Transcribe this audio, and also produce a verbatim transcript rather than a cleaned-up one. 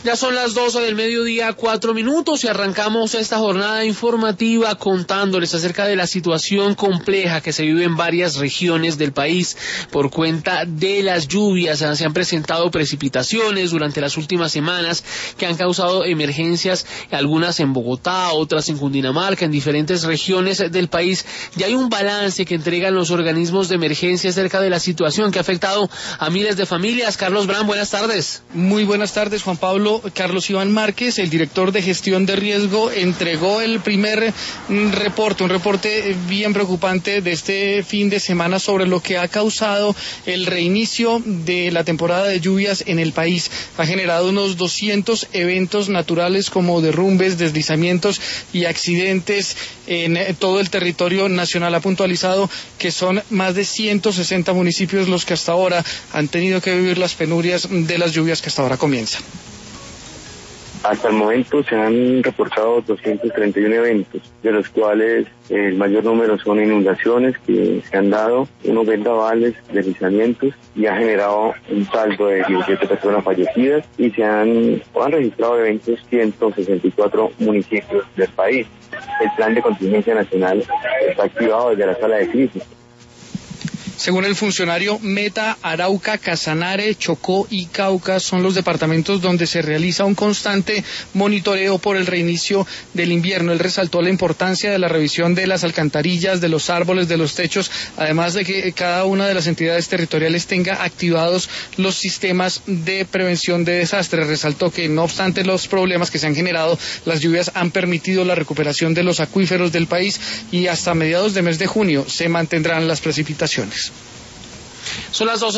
Ya son las doce del mediodía, cuatro minutos, y arrancamos esta jornada informativa contándoles acerca de la situación compleja que se vive en varias regiones del país por cuenta de las lluvias. Se han presentado precipitaciones durante las últimas semanas que han causado emergencias, algunas en Bogotá, otras en Cundinamarca, en diferentes regiones del país. Y hay un balance que entregan los organismos de emergencia acerca de la situación que ha afectado a miles de familias. Carlos Bran, buenas tardes. Muy buenas tardes, Juan Pablo. Carlos Iván Márquez, el director de gestión de riesgo, entregó el primer reporte, un reporte bien preocupante de este fin de semana sobre lo que ha causado el reinicio de la temporada de lluvias en el país. Ha generado unos doscientos eventos naturales como derrumbes, deslizamientos y accidentes en todo el territorio nacional. Ha puntualizado que son más de ciento sesenta municipios los que hasta ahora han tenido que vivir las penurias de las lluvias que hasta ahora comienzan. Hasta el momento se han reportado doscientos treinta y uno eventos, de los cuales el mayor número son inundaciones que se han dado, unos vendavales, deslizamientos, y ha generado un saldo de diecisiete personas fallecidas, y se han, han registrado eventos ciento sesenta y cuatro municipios del país. El plan de contingencia nacional está activado desde la sala de crisis. Según el funcionario, Meta, Arauca, Casanare, Chocó y Cauca son los departamentos donde se realiza un constante monitoreo por el reinicio del invierno. Él resaltó la importancia de la revisión de las alcantarillas, de los árboles, de los techos, además de que cada una de las entidades territoriales tenga activados los sistemas de prevención de desastres. Resaltó que, no obstante los problemas que se han generado, las lluvias han permitido la recuperación de los acuíferos del país y hasta mediados de mes de junio se mantendrán las precipitaciones. Son las dos.